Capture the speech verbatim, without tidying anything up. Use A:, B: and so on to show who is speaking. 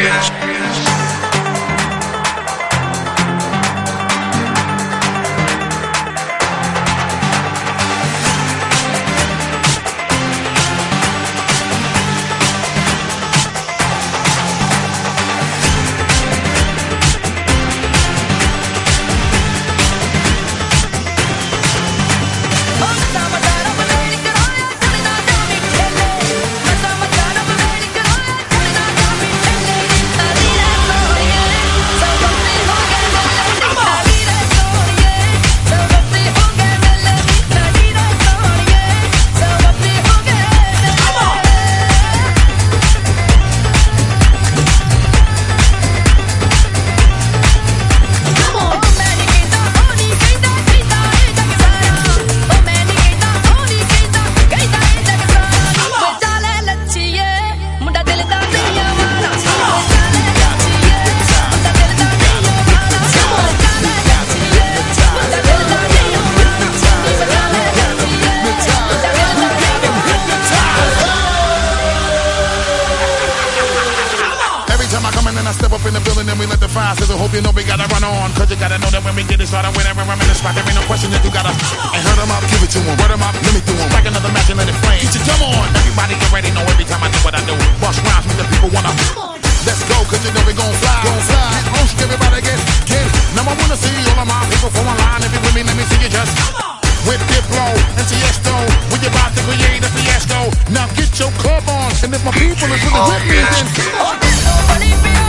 A: I step up in the building and we let the fire sizzle. Hope you know we gotta run on, cause you gotta know that when we get it started, whenever I'm in the spot, there ain't no question that you gotta. And hurt them up, give it to them, word them up, let me do them. Like another match and let it flame. Get your drum on, everybody get ready, know every time I do what I do. Bust rhymes, make the people wanna. Let's go, cause you know we gon' fly. Gon' fly. Get loose, everybody get, get. Now I wanna see all of my people from online. If you with me, let me see you just. With Diplo and Tiesto, we about to create a fiasco. Now get your club on, and if my people is really with me, then.